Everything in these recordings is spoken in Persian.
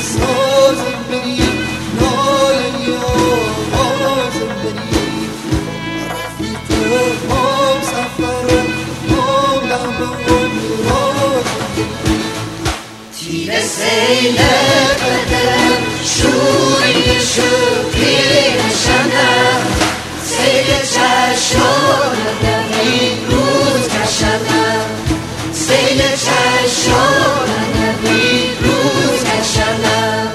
سازم بری ناله آوازم بری رفیق هم سفرم هم لحظه میرازم بری تیر سیل قدم شوری شوری نشنم سیل چشمانم این روز کشنم سیل چشمانم این روز کشنم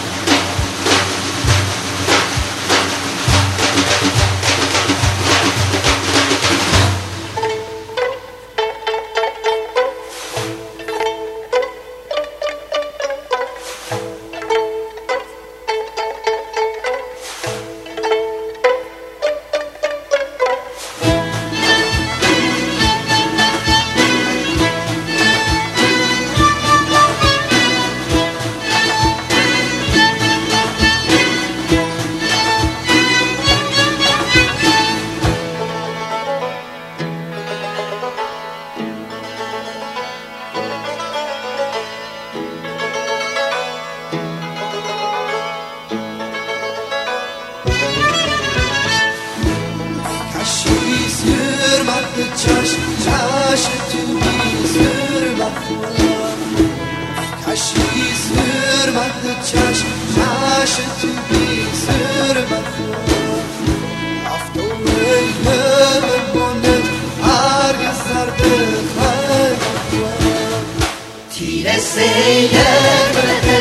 چشم تو بیزر کشی زرمت چشم تو بیزر افتوه بانت هرگز زرده خیلی تیر سیل